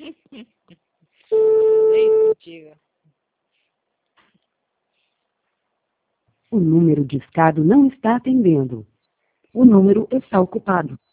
Nem contigo. O número discado não está atendendo. O número está ocupado.